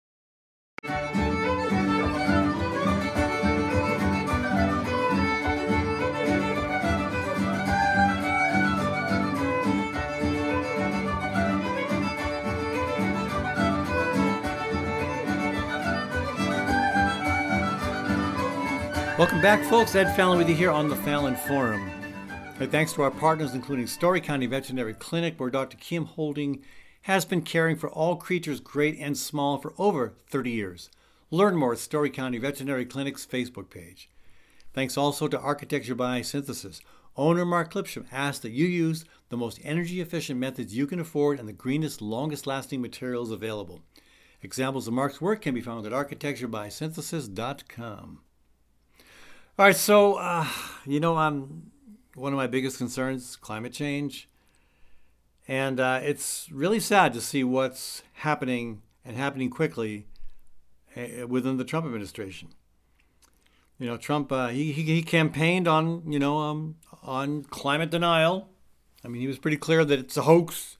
Welcome back, folks. Ed Fallon with you here on the Fallon Forum. Hey, thanks to our partners, including Story County Veterinary Clinic, where Doctor Kim Holding has been caring for all creatures great and small for over thirty years. Learn more at Story County Veterinary Clinic's Facebook page. Thanks also to Architecture by Synthesis. Owner Mark Lipsham asks that you use the most energy-efficient methods you can afford and the greenest, longest-lasting materials available. Examples of Mark's work can be found at architecture by synthesis dot com. All right, so, uh, you know, um, one of my biggest concerns is climate change. And uh, it's really sad to see what's happening and happening quickly uh, within the Trump administration. You know, Trump, uh, he, he he campaigned on, you know, um, on climate denial. I mean, he was pretty clear that it's a hoax.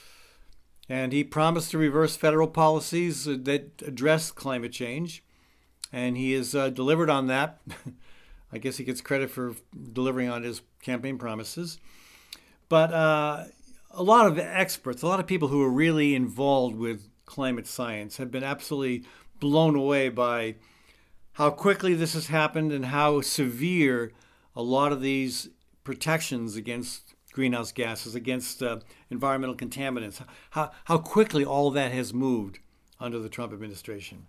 And he promised to reverse federal policies that address climate change. And he has uh, delivered on that. I guess he gets credit for delivering on his campaign promises. But uh, a lot of experts, a lot of people who are really involved with climate science have been absolutely blown away by how quickly this has happened and how severe a lot of these protections against greenhouse gases, against uh, environmental contaminants, how, how quickly all that has moved under the Trump administration.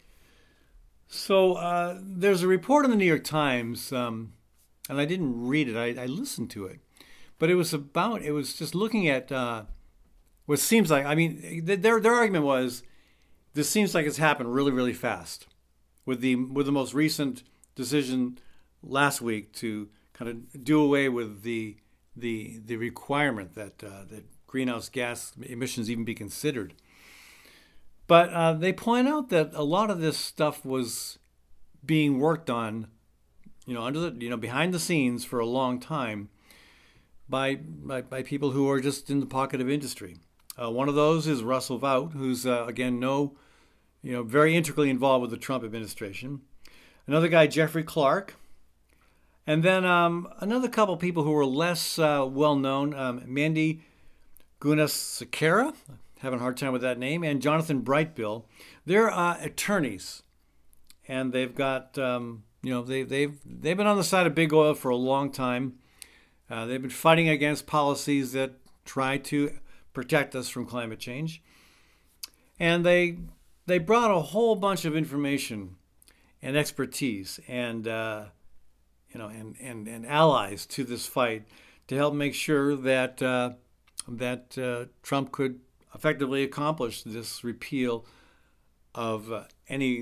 So uh, there's a report in the New York Times, um, and I didn't read it, I, I listened to it, but it was about, it was just looking at uh, what seems like, I mean, their their argument was, this seems like it's happened really, really fast with the with the most recent decision last week to kind of do away with the the the requirement that uh, that greenhouse gas emissions even be considered. But uh, they point out that a lot of this stuff was being worked on, you know, under the, you know, behind the scenes for a long time by by, by people who are just in the pocket of industry. Uh, one of those is Russell Vought, who's uh, again no, you know, very integrally involved with the Trump administration. Another guy, Jeffrey Clark, and then um, another couple people who were less uh, well known, um, Mandy Gunasekaran. Having a hard time with that name, and Jonathan Brightbill. They're uh, attorneys, and they've got, um, you know, they, they've they've been on the side of big oil for a long time. Uh, they've been fighting against policies that try to protect us from climate change, and they they brought a whole bunch of information and expertise and uh, you know and, and and allies to this fight to help make sure that uh, that uh, Trump could effectively accomplish this repeal of uh, any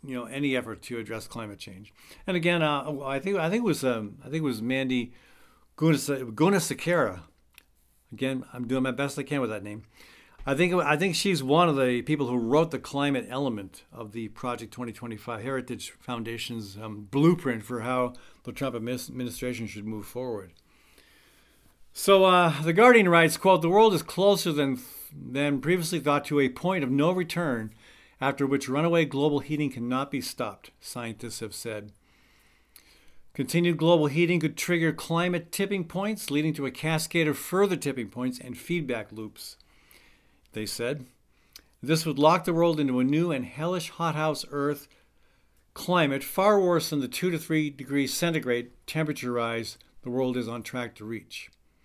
you know, any effort to address climate change. And again, uh, I think I think it was um, I think it was Mandy Gunasekera. Again, I'm doing my best I can with that name. I think I think she's one of the people who wrote the climate element of the Project twenty twenty-five Heritage Foundation's um, blueprint for how the Trump administration should move forward. So uh, The Guardian writes, quote, "The world is closer than than previously thought to a point of no return after which runaway global heating cannot be stopped," scientists have said. Continued global heating could trigger climate tipping points, leading to a cascade of further tipping points and feedback loops, they said. This would lock the world into a new and hellish hothouse Earth climate, far worse than the two to three degrees centigrade temperature rise the world is on track to reach.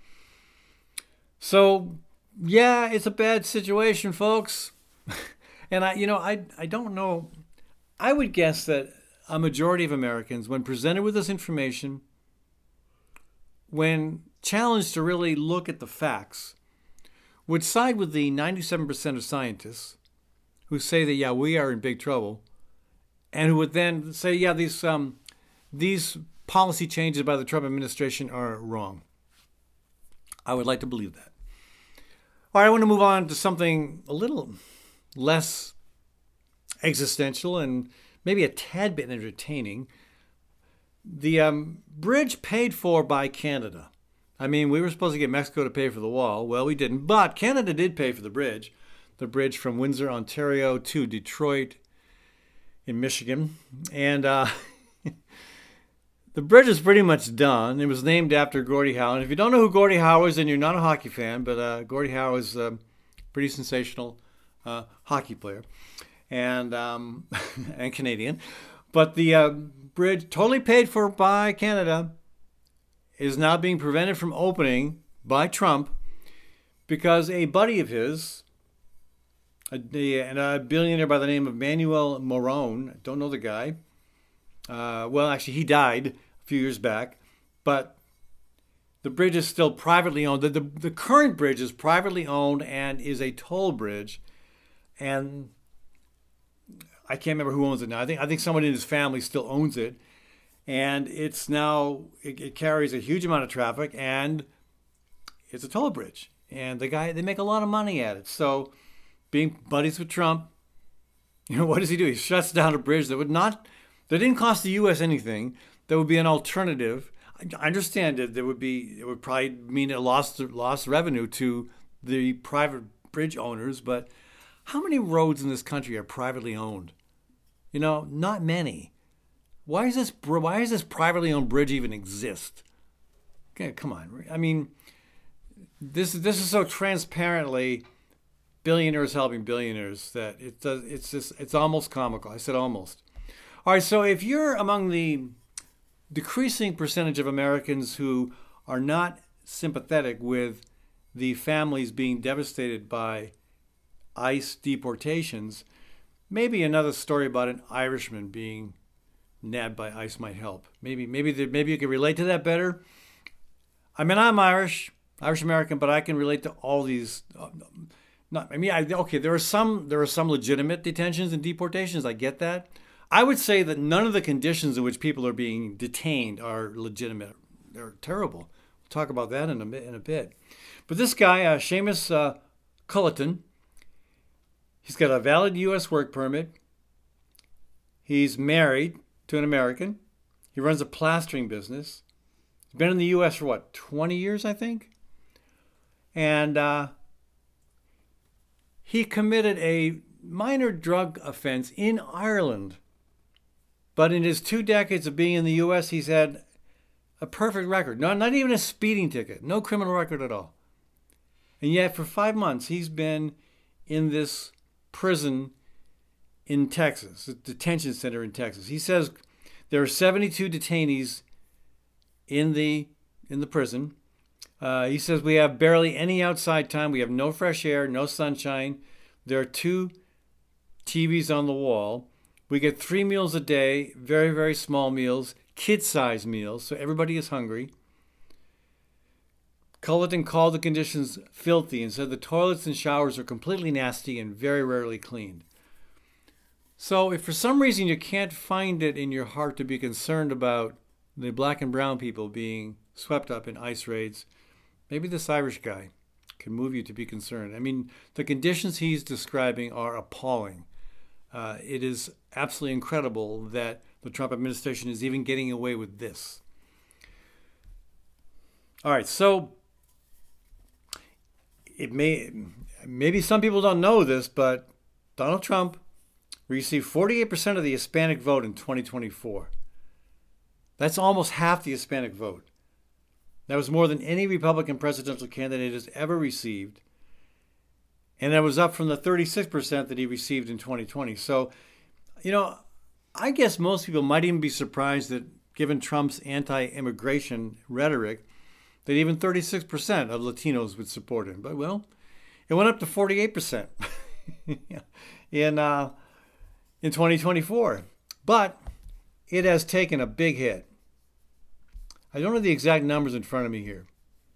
So, yeah, it's a bad situation, folks. And I, you know, I, I don't know. I would guess that a majority of Americans, when presented with this information, when challenged to really look at the facts, would side with the ninety-seven percent of scientists who say that, yeah, we are in big trouble, and who would then say, yeah, these um, these policy changes by the Trump administration are wrong. I would like to believe that. All right, I want to move on to something a little less existential and maybe a tad bit entertaining. The um, bridge paid for by Canada. I mean, we were supposed to get Mexico to pay for the wall. Well, we didn't, but Canada did pay for the bridge. The bridge from Windsor, Ontario to Detroit in Michigan. And uh, the bridge is pretty much done. It was named after Gordie Howe. And if you don't know who Gordie Howe is, then you're not a hockey fan, but uh, Gordie Howe is a pretty sensational uh, hockey player and um, and Canadian. But the uh, bridge, totally paid for by Canada, is now being prevented from opening by Trump because a buddy of his, a, a billionaire by the name of Manuel Moron, don't know the guy. Uh, well, actually, he died a few years back, but the bridge is still privately owned. The, the, the current bridge is privately owned and is a toll bridge, and I can't remember who owns it now. I think I think someone in his family still owns it. And it's now, it, it carries a huge amount of traffic, and it's a toll bridge. And the guy, they make a lot of money at it. So being buddies with Trump, you know, what does he do? He shuts down a bridge that would not, that didn't cost the U S anything. That would be an alternative. I understand that there would be, it would probably mean a lost, lost revenue to the private bridge owners, but how many roads in this country are privately owned? You know, not many. Why is this why does this privately owned bridge even exist? Okay, come on. I mean, this this is so transparently billionaires helping billionaires that it does it's just it's almost comical. I said almost. All right, so if you're among the decreasing percentage of Americans who are not sympathetic with the families being devastated by ICE deportations, maybe another story about an Irishman being nabbed by ICE might help. Maybe maybe the, maybe you can relate to that better. I mean, I'm Irish, Irish American, but I can relate to all these. Uh, not, I mean, I, okay, there are some there are some legitimate detentions and deportations. I get that. I would say that none of the conditions in which people are being detained are legitimate. They're terrible. We'll talk about that in a in a bit. But this guy, uh, Seamus uh, Culleton, he's got a valid U S work permit. He's married to an American. He runs a plastering business. He's been in the U S for what, twenty years, I think? And uh, he committed a minor drug offense in Ireland. But in his two decades of being in the U S, he's had a perfect record. No, not even a speeding ticket. No criminal record at all. And yet for five months, he's been in this prison in Texas, a detention center in Texas. He says there are seventy-two detainees in the in the prison. Uh, he says we have barely any outside time. We have no fresh air, no sunshine. There are two T Vs on the wall. We get three meals a day, very, very small meals, kid-sized meals, so everybody is hungry. Culleton called the conditions filthy and said the toilets and showers are completely nasty and very rarely cleaned. So if for some reason you can't find it in your heart to be concerned about the black and brown people being swept up in ICE raids, maybe this Irish guy can move you to be concerned. I mean, the conditions he's describing are appalling. Uh, it is absolutely incredible that the Trump administration is even getting away with this. All right, so it may maybe some people don't know this, but Donald Trump received forty-eight percent of the Hispanic vote in twenty twenty-four. That's almost half the Hispanic vote. That was more than any Republican presidential candidate has ever received. And that was up from the thirty-six percent that he received in twenty twenty. So, you know, I guess most people might even be surprised that, given Trump's anti-immigration rhetoric, that even thirty-six percent of Latinos would support him. But, well, it went up to forty-eight percent in, uh, in twenty twenty-four. But it has taken a big hit. I don't have the exact numbers in front of me here.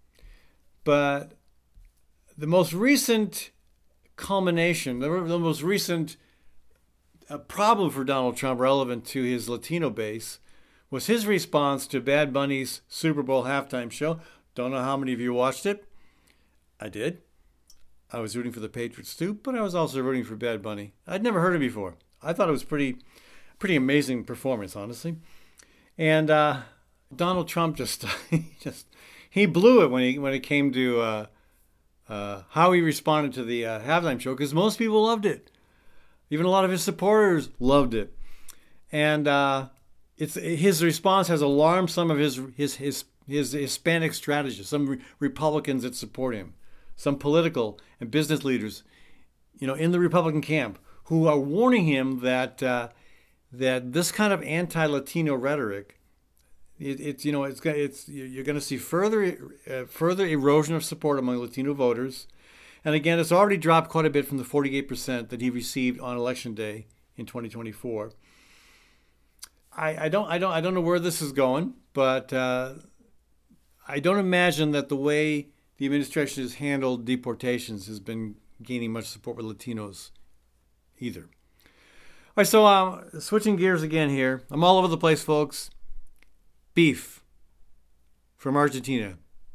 But the most recent culmination, the, the most recent uh, problem for Donald Trump relevant to his Latino base was his response to Bad Bunny's Super Bowl halftime show. Don't know how many of you watched it. I did. I was rooting for the Patriots too, but I was also rooting for Bad Bunny. I'd never heard it before. I thought it was pretty, pretty amazing performance, honestly. And uh, Donald Trump just, he just, he blew it when he when it came to uh, uh, how he responded to the uh, halftime show, because most people loved it. Even a lot of his supporters loved it, and uh, it's his response has alarmed some of his his his, his Hispanic strategists, some re- Republicans that support him, some political and business leaders, you know, in the Republican camp, who are warning him that uh, that this kind of anti-Latino rhetoric, it, it's you know it's it's you're going to see further uh, further erosion of support among Latino voters, and again, it's already dropped quite a bit from the forty-eight percent that he received on Election Day in twenty twenty-four. I, I don't I don't I don't know where this is going, but uh, I don't imagine that the way the administration has handled deportations has been gaining much support with Latinos either. All right, so uh, switching gears again here. I'm all over the place, folks. Beef from Argentina.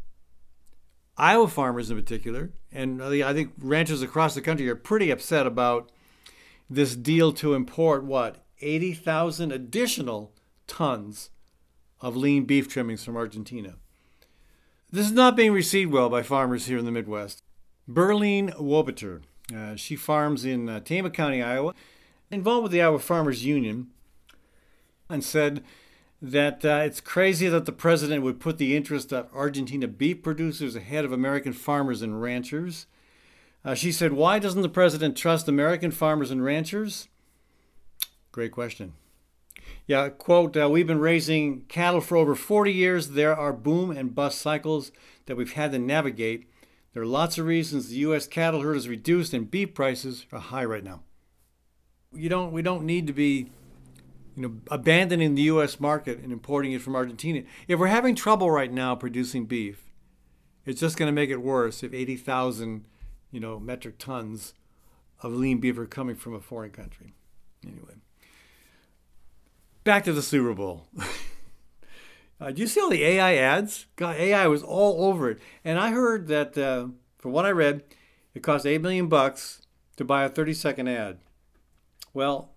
Iowa farmers in particular, and I think ranchers across the country are pretty upset about this deal to import, what, eighty thousand additional tons of lean beef trimmings from Argentina. This is not being received well by farmers here in the Midwest. Berlene Wobiter, uh, she farms in uh, Tama County, Iowa, involved with the Iowa Farmers Union, and said that uh, it's crazy that the president would put the interest of Argentina beef producers ahead of American farmers and ranchers. Uh, she said, why doesn't the president trust American farmers and ranchers? Great question. Yeah, quote, uh, we've been raising cattle for over forty years. There are boom and bust cycles that we've had to navigate. There are lots of reasons the U S cattle herd is reduced and beef prices are high right now. You don't, we don't need to be, you know, abandoning the U S market and importing it from Argentina. If we're having trouble right now producing beef, it's just going to make it worse if eighty thousand, you know, metric tons of lean beef are coming from a foreign country. Anyway. Back to the Super Bowl. uh, do you see all the A I ads? God, A I was all over it. And I heard that, uh, from what I read, it cost eight million bucks to buy a thirty-second ad. Well,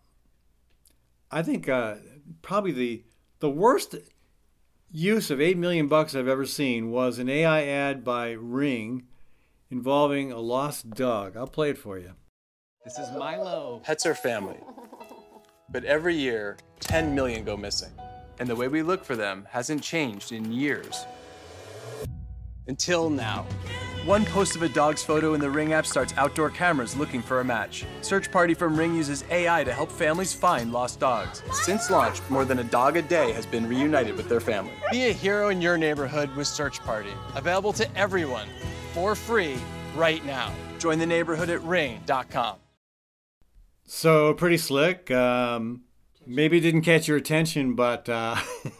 I think uh, probably the the worst use of eight million bucks I've ever seen was an A I ad by Ring involving a lost dog. I'll play it for you. This is Milo. Pets are family. But every year, ten million go missing. And the way we look for them hasn't changed in years. Until now. One post of a dog's photo in the Ring app starts outdoor cameras looking for a match. Search Party from Ring uses A I to help families find lost dogs. Since launch, more than a dog a day has been reunited with their family. Be a hero in your neighborhood with Search Party. Available to everyone for free right now. Join the neighborhood at ring dot com. So pretty slick. Um, maybe it didn't catch your attention, but uh,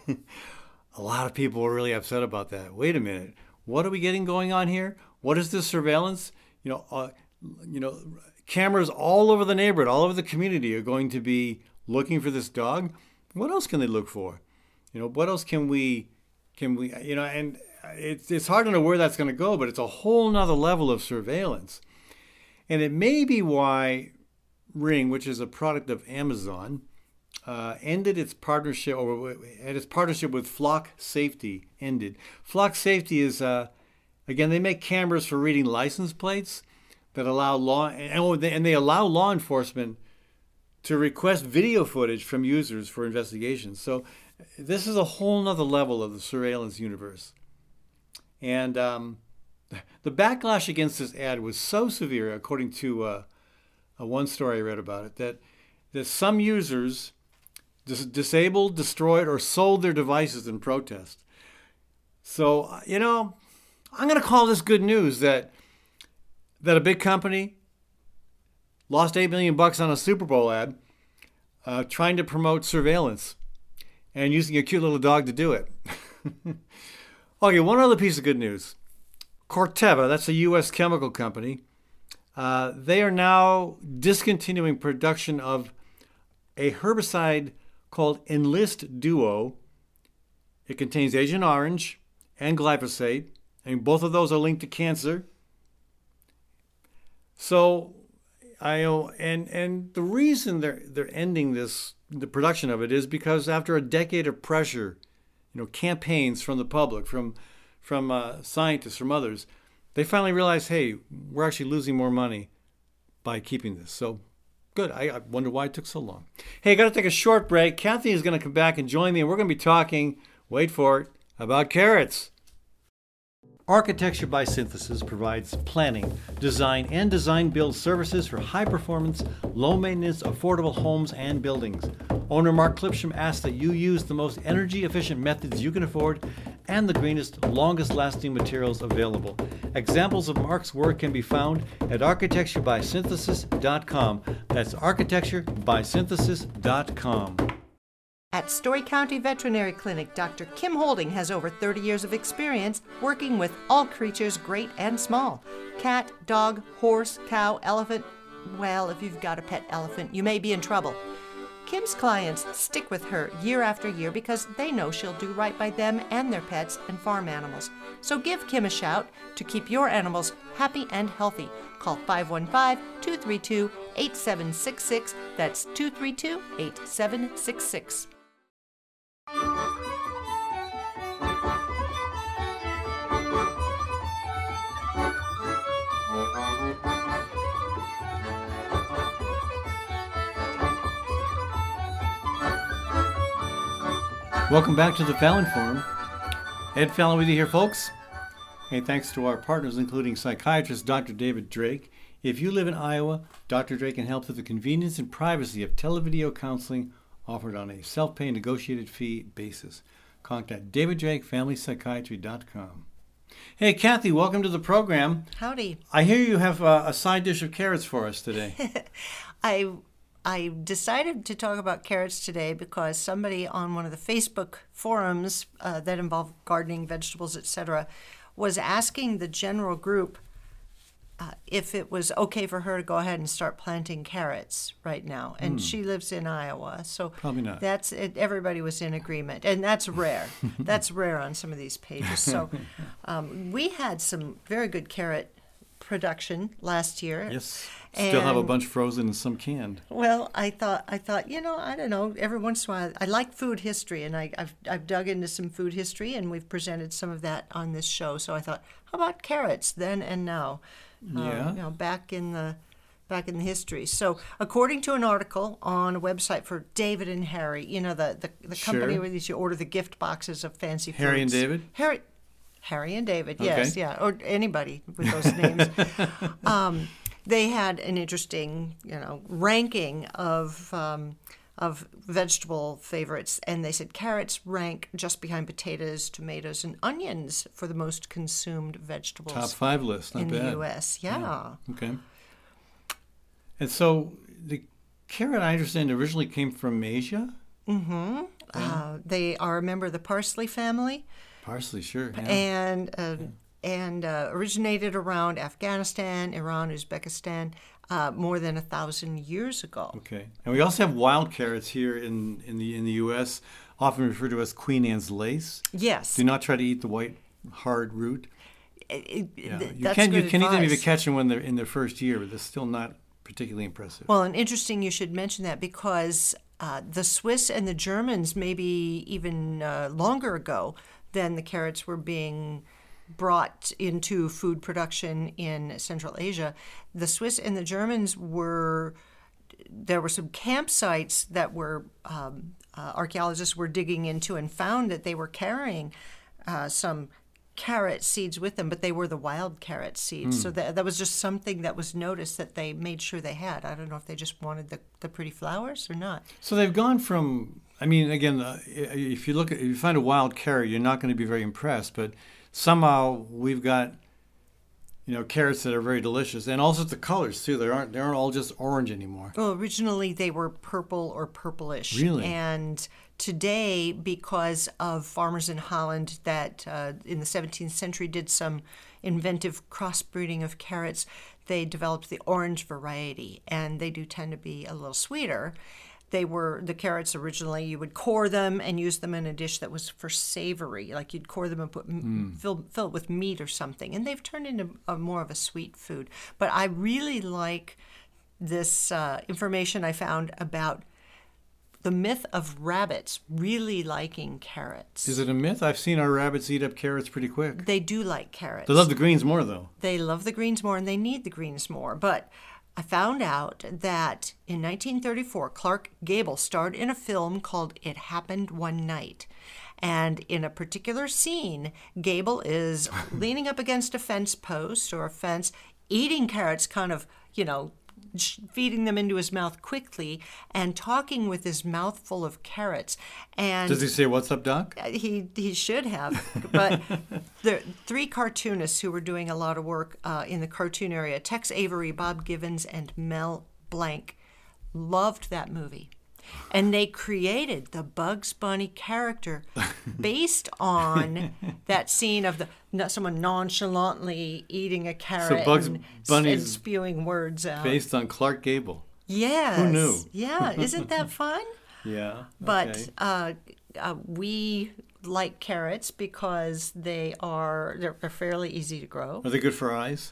a lot of people were really upset about that. Wait a minute. What are we getting going on here? What is this surveillance? You know, uh, you know, cameras all over the neighborhood, all over the community are going to be looking for this dog. What else can they look for? You know, what else can we, can we, you know, and it's, it's hard to know where that's going to go, but it's a whole nother level of surveillance. And it may be why Ring, which is a product of Amazon, uh, ended its partnership, or had its partnership with Flock Safety ended. Flock Safety is, uh, again, they make cameras for reading license plates that allow law, and they, and they allow law enforcement to request video footage from users for investigations. So this is a whole nother level of the surveillance universe. And um, the backlash against this ad was so severe, according to uh, a one story I read about it, that, that some users dis- disabled, destroyed, or sold their devices in protest. So, you know, I'm going to call this good news that that a big company lost eight million bucks on a Super Bowl ad uh, trying to promote surveillance and using a cute little dog to do it. Okay, one other piece of good news. Corteva, that's a U S chemical company, uh, they are now discontinuing production of a herbicide called Enlist Duo. It contains Agent Orange and glyphosate, and both of those are linked to cancer. So, I and and the reason they're they're ending this the production of it is because after a decade of pressure, you know, campaigns from the public, from from uh, scientists, from others, they finally realized, hey, we're actually losing more money by keeping this. So, good. I, I wonder why it took so long. Hey, I got to take a short break. Kathy is going to come back and join me, and we're going to be talking. Wait for it, about carrots. Architecture by Synthesis provides planning, design, and design-build services for high-performance, low-maintenance, affordable homes and buildings. Owner Mark Clipsham asks that you use the most energy-efficient methods you can afford and the greenest, longest-lasting materials available. Examples of Mark's work can be found at architecture by synthesis dot com. That's architecture by synthesis dot com. At Story County Veterinary Clinic, Doctor Kim Holding has over thirty years of experience working with all creatures great and small. Cat, dog, horse, cow, elephant. Well, if you've got a pet elephant, you may be in trouble. Kim's clients stick with her year after year because they know she'll do right by them and their pets and farm animals. So give Kim a shout to keep your animals happy and healthy. Call five one five, two three two, eight seven six six. That's two three two, eight seven six six. Welcome back to the Fallon Forum. Ed Fallon with you here, folks. Hey, thanks to our partners, including psychiatrist Doctor David Drake. If you live in Iowa, Doctor Drake can help through the convenience and privacy of televideo counseling offered on a self-pay negotiated fee basis. Contact david drake family psychiatry dot com. Hey, Kathy, welcome to the program. Howdy. I hear you have a, a side dish of carrots for us today. I I decided to talk about carrots today because somebody on one of the Facebook forums uh, that involve gardening, vegetables, et cetera, was asking the general group uh, if it was okay for her to go ahead and start planting carrots right now. And Mm. she lives in Iowa, so Probably not. that's it. Everybody was in agreement, and that's rare. That's rare on some of these pages. So um, we had some very good carrot production last year. Yes. Still have a And- bunch frozen and some canned. Well, I thought, I thought, you know, I don't know. Every once in a while, I like food history, and I, I've, I've dug into some food history, and we've presented some of that on this show. So I thought, how about carrots then and now? Yeah. Um, you know, back in the, back in the history. So according to an article on a website for David and Harry, you know, the the, the company Sure. where you order the gift boxes of fancy foods. Harry and David? Harry. Harry and David, yes, Okay. yeah, or anybody with those names. um, they had an interesting, you know, ranking of um, of vegetable favorites, and they said carrots rank just behind potatoes, tomatoes, and onions for the most consumed vegetables. Top five list, not in bad. the U S. Yeah. Okay. And so the carrot, I understand, originally came from Asia? Mm-hmm. Uh, they are a member of the parsley family. Parsley, sure. Yeah. And uh, and uh, originated around Afghanistan, Iran, Uzbekistan, uh, more than a thousand years ago. Okay, and we also have wild carrots here in, in the in the U S, often referred to as Queen Anne's lace. Yes. Do not try to eat the white hard root. It, Yeah. th- You that's can good you can even advice. even catch them when they're in their first year, but they're still not particularly impressive. Well, and interesting you should mention that because uh, the Swiss and the Germans, maybe even uh, longer ago than the carrots were being brought into food production in Central Asia, the Swiss and the Germans were, there were some campsites that were, um, uh, archaeologists were digging into and found that they were carrying uh, some carrot seeds with them, but they were the wild carrot seeds. Mm. So that, that was just something that was noticed that they made sure they had. I don't know if they just wanted the, the pretty flowers or not. So they've gone from, I mean, again, uh, if you look at, if you find a wild carrot, you're not going to be very impressed, but somehow we've got, you know, carrots that are very delicious, and also the colors too. They aren't, they aren't all just orange anymore. Well, originally they were purple or purplish. Really? And today, because of farmers in Holland that uh, in the seventeenth century did some inventive crossbreeding of carrots, they developed the orange variety, and they do tend to be a little sweeter. They were, the carrots originally, you would core them and use them in a dish that was for savory, like you'd core them and put Mm. fill, fill it with meat or something, and they've turned into a, more of a sweet food. But I really like this uh, information I found about the myth of rabbits really liking carrots. Is it a myth? I've seen our rabbits eat up carrots pretty quick. They do like carrots. They love the greens more, though. They love the greens more, and they need the greens more. But I found out that in nineteen thirty-four, Clark Gable starred in a film called It Happened One Night. And in a particular scene, Gable is leaning up against a fence post or a fence, eating carrots, kind of, you know, feeding them into his mouth quickly and talking with his mouth full of carrots. And Does he say, "What's up, Doc"? He he should have. But the three cartoonists who were doing a lot of work uh, in the cartoon area, Tex Avery, Bob Givens, and Mel Blanc, loved that movie. And they created the Bugs Bunny character based on that scene of the no- someone nonchalantly eating a carrot So Bugs and, Bunny's and spewing words out. Based on Clark Gable. Yes. Who knew? Yeah, isn't that fun? Yeah. But okay. uh, uh, we like carrots because they are they're, they're fairly easy to grow. Are they good for eyes?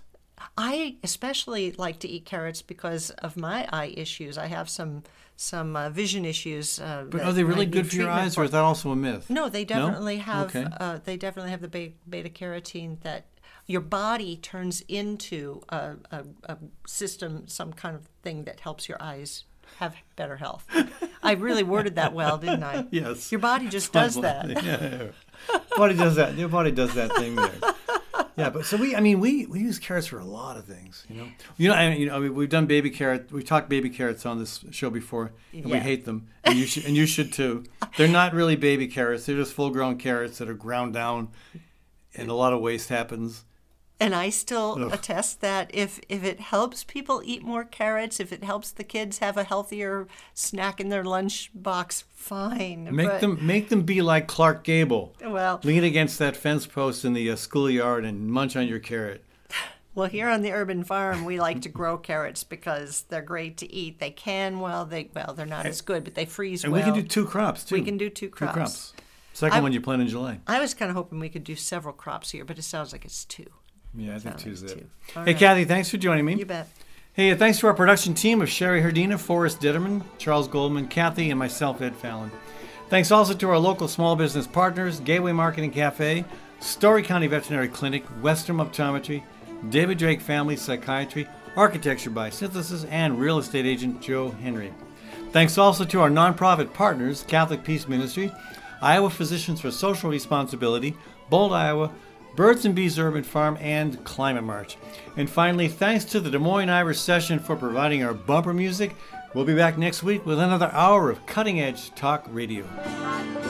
I especially like to eat carrots because of my eye issues. I have some some uh, vision issues. Uh, But that are they really I need good for your treatment eyes, or is that also a myth? No, they definitely have. Okay. Uh, they definitely have the be- beta carotene that your body turns into a, a, a system, some kind of thing that helps your eyes have better health. I really worded that well, didn't I? Yes. Your body just does that. Yeah, yeah. Body does that. Your body does that thing there. Yeah, but so we, I mean, we, we use carrots for a lot of things, you know. You know, I mean, you know, I mean, we've done baby carrot. We talked baby carrots on this show before, and we Yeah. hate them, and you should, and you should too. They're not really baby carrots. They're just full-grown carrots that are ground down, and a lot of waste happens. And I still Ugh. attest that if, if it helps people eat more carrots, if it helps the kids have a healthier snack in their lunch box, fine. Make but, them make them be like Clark Gable. Well, Lean against that fence post in the uh, schoolyard and munch on your carrot. well, here on the urban farm, we like to grow carrots because they're great to eat. They can, well, they well, they're not as good, but they freeze And well. we can do two crops, too. We can do two Two crops. crops. Second I- one you plant in July. I was kind of hoping we could do several crops here, but it sounds like it's two. Yeah, I think Sounds two's like it. two. All Hey, right. Kathy, thanks for joining me. You bet. Hey, thanks to our production team of Sherry Herdina, Forrest Ditterman, Charles Goldman, Kathy, and myself, Ed Fallon. Thanks also to our local small business partners, Gateway Marketing Cafe, Story County Veterinary Clinic, Western Optometry, David Drake Family Psychiatry, Architecture by Synthesis, and real estate agent Joe Henry. Thanks also to our nonprofit partners, Catholic Peace Ministry, Iowa Physicians for Social Responsibility, Bold, Iowa, Birds and Bees Urban Farm, and Climate March. And finally, thanks to the Des Moines Irish Session for providing our bumper music. We'll be back next week with another hour of cutting-edge talk radio.